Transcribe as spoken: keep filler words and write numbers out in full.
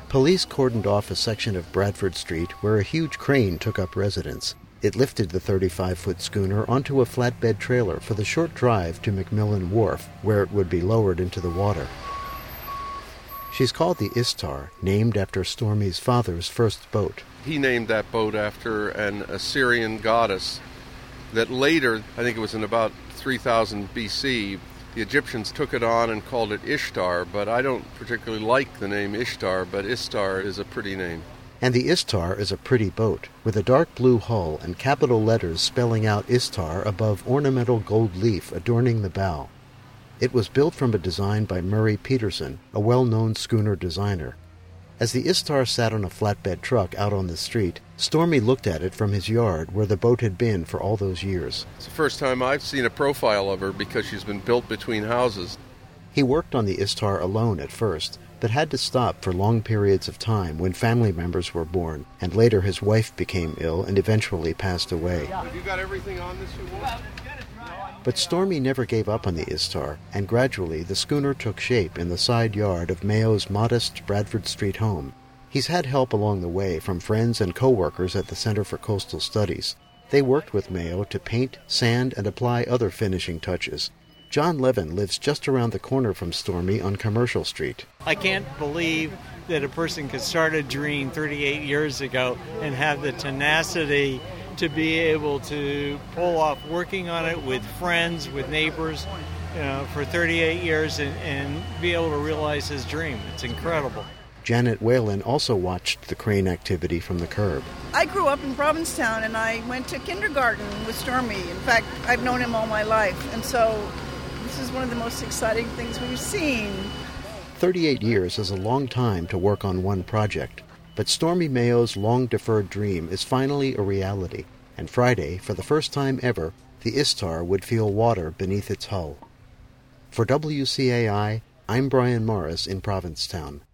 Police cordoned off a section of Bradford Street where a huge crane took up residence. It lifted the thirty-five-foot schooner onto a flatbed trailer for the short drive to McMillan Wharf, where it would be lowered into the water. She's called the Istar, named after Stormy's father's first boat. He named that boat after an Assyrian goddess that later, I think it was in about three thousand B C, the Egyptians took it on and called it Ishtar, but I don't particularly like the name Ishtar, but Istar is a pretty name. And the Istar is a pretty boat, with a dark blue hull and capital letters spelling out Istar above ornamental gold leaf adorning the bow. It was built from a design by Murray Peterson, a well-known schooner designer. As the Istar sat on a flatbed truck out on the street, Stormy looked at it from his yard where the boat had been for all those years. It's the first time I've seen a profile of her because she's been built between houses. He worked on the Istar alone at first, but had to stop for long periods of time when family members were born, and later his wife became ill and eventually passed away. Have you got everything on this you want? But Stormy never gave up on the Istar, and gradually the schooner took shape in the side yard of Mayo's modest Bradford Street home. He's had help along the way from friends and co-workers at the Center for Coastal Studies. They worked with Mayo to paint, sand, and apply other finishing touches. John Levin lives just around the corner from Stormy on Commercial Street. I can't believe that a person could start a dream thirty-eight years ago and have the tenacity to be able to pull off working on it with friends, with neighbors, you know, for thirty-eight years and, and be able to realize his dream. It's incredible. Janet Whalen also watched the crane activity from the curb. I grew up in Provincetown and I went to kindergarten with Stormy. In fact, I've known him all my life, and so this is one of the most exciting things we've seen. thirty-eight years is a long time to work on one project. But Stormy Mayo's long-deferred dream is finally a reality, and Friday, for the first time ever, the Istar would feel water beneath its hull. For W C A I, I'm Brian Morris in Provincetown.